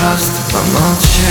просто помолчи.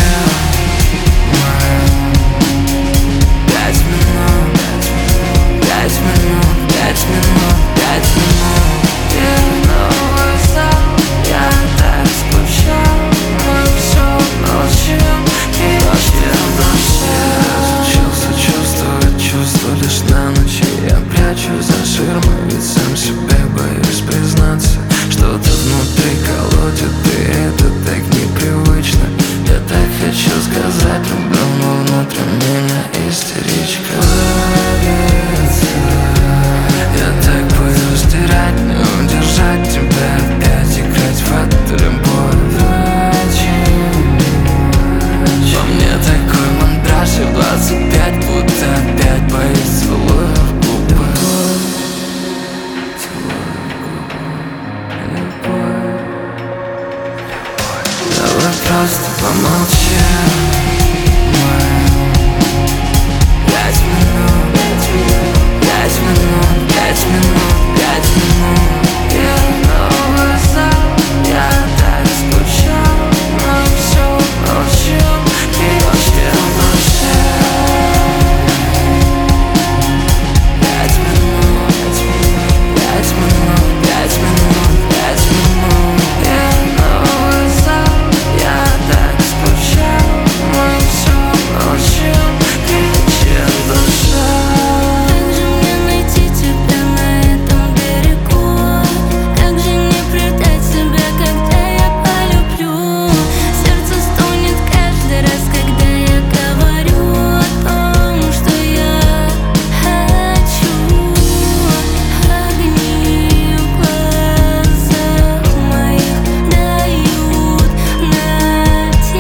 5 минут, 5 минут, 5 минут, 5 минут. И новый зал, я так скучал. Мы все молчим и ждем дождя. Разучился чувствовать чувства лишь на ночь. Я прячу за ширмой, ведь сам себе боюсь признаться. Что-то внутри колотит, и это так непривычно. Я так хочу сказать, люблю, но внутри меня истеричка ловится. Я так боюсь терять, не удержать тебя, опять играть в эту любовь. Во мне такой мандраж, и в 25 будто опять боюсь, целую в губы. Давай просто помолчим. 5 минут, 5 минут, 5 минут, 5 минут. И новый зал, я так скучал. Мы все молчим и ждем дождя. 5 минут, 5 минут, 5 минут, 5 минут. И новый зал, я так скучал. Мы все молчим и ждем дождя. Как же мне найти тебя на этом берегу? Как же не предать себя, когда я полюблю? Сердце стонет каждый раз, когда я говорю о том, что я хочу. Огни в глазах моих дают надежду.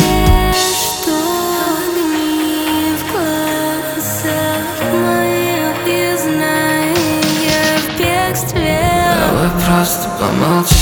Огни в глазах моих, и знаю, я в бегстве. Давай просто помолчим.